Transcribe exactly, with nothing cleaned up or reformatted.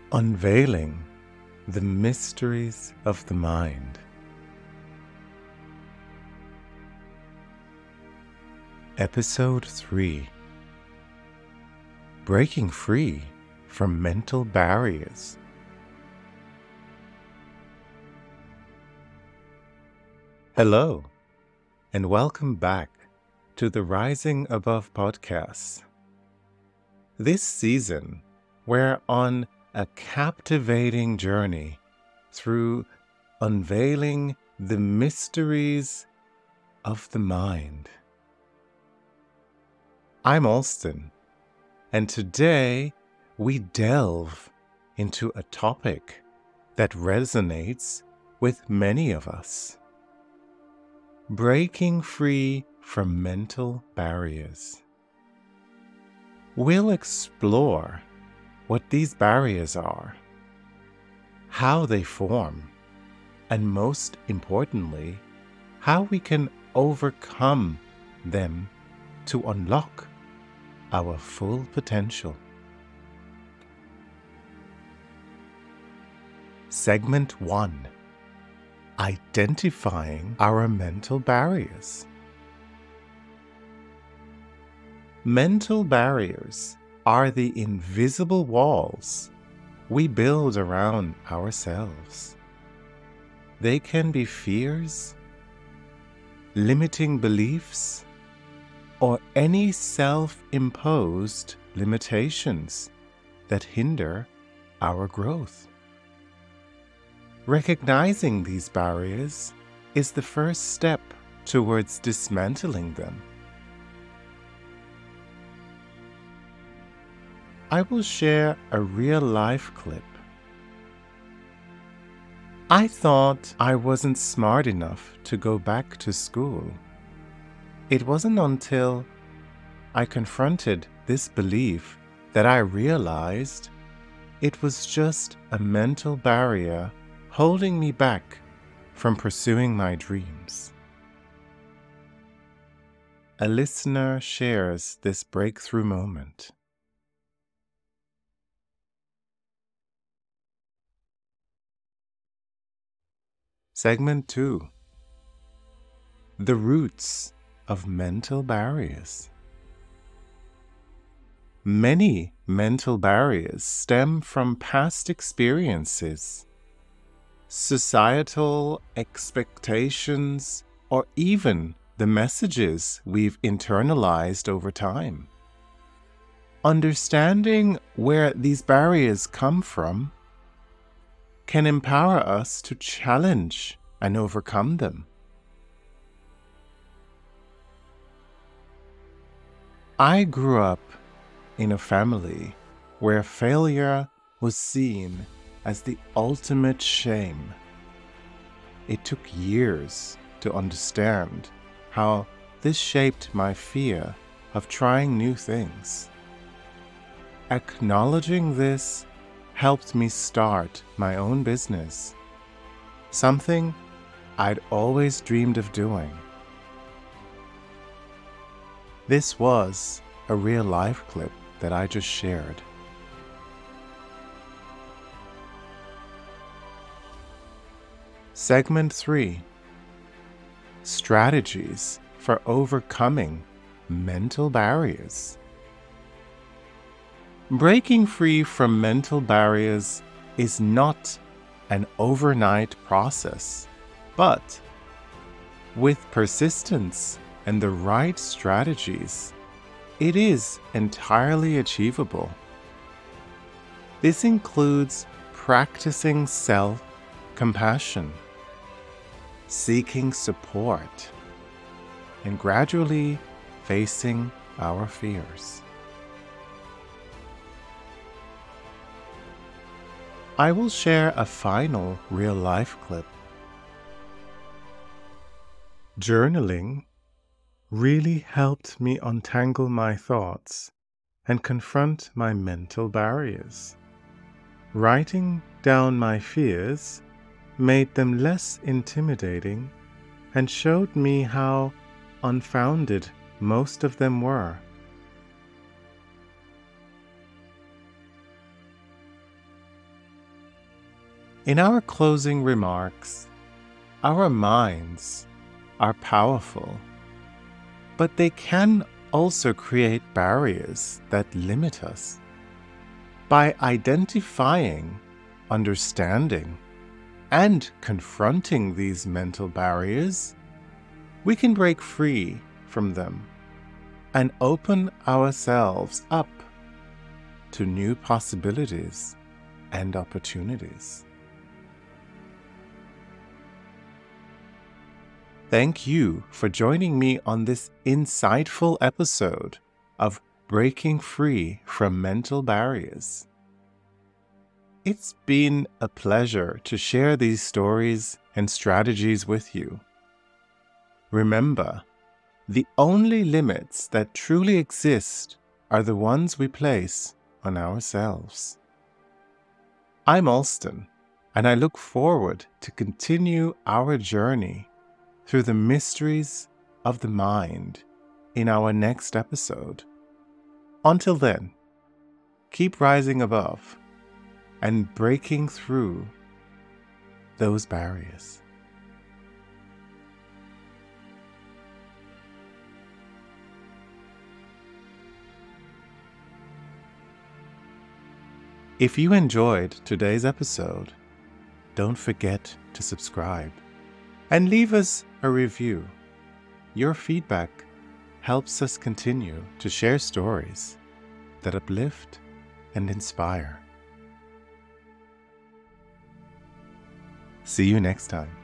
Unveiling the Mysteries of the Mind. Episode three. Breaking Free from Mental Barriers. Hello, and welcome back to the Rising Above podcast. This season, we're on a captivating journey through unveiling the mysteries of the mind. I'm Alston, and today we delve into a topic that resonates with many of us: breaking free from mental barriers. We'll explore what these barriers are, how they form, and most importantly, how we can overcome them to unlock our full potential. Segment one: Identifying our mental barriers. Mental barriers are the invisible walls we build around ourselves. They can be fears, limiting beliefs, or any self-imposed limitations that hinder our growth. Recognizing these barriers is the first step towards dismantling them. I will share a real-life clip. I thought I wasn't smart enough to go back to school. It wasn't until I confronted this belief that I realized it was just a mental barrier holding me back from pursuing my dreams. A listener shares this breakthrough moment. Segment two: The Roots of Mental Barriers. Many mental barriers stem from past experiences, societal expectations, or even the messages we've internalized over time. Understanding where these barriers come from can empower us to challenge and overcome them. I grew up in a family where failure was seen as the ultimate shame. It took years to understand how this shaped my fear of trying new things. Acknowledging this helped me start my own business, something I'd always dreamed of doing. This was a real-life clip that I just shared. Segment three: Strategies for overcoming mental barriers. Breaking free from mental barriers is not an overnight process, but with persistence and the right strategies, it is entirely achievable. This includes practicing self-compassion, seeking support, and gradually facing our fears. I will share a final real-life clip. Journaling really helped me untangle my thoughts and confront my mental barriers. Writing down my fears made them less intimidating and showed me how unfounded most of them were. In our closing remarks, our minds are powerful, but they can also create barriers that limit us. By identifying, understanding, and confronting these mental barriers, we can break free from them and open ourselves up to new possibilities and opportunities. Thank you for joining me on this insightful episode of Breaking Free from Mental Barriers. It's been a pleasure to share these stories and strategies with you. Remember, the only limits that truly exist are the ones we place on ourselves. I'm Alston, and I look forward to continue our journey through the mysteries of the mind in our next episode. Until then, keep rising above and breaking through those barriers. If you enjoyed today's episode, don't forget to subscribe and leave us a review. Your feedback helps us continue to share stories that uplift and inspire. See you next time.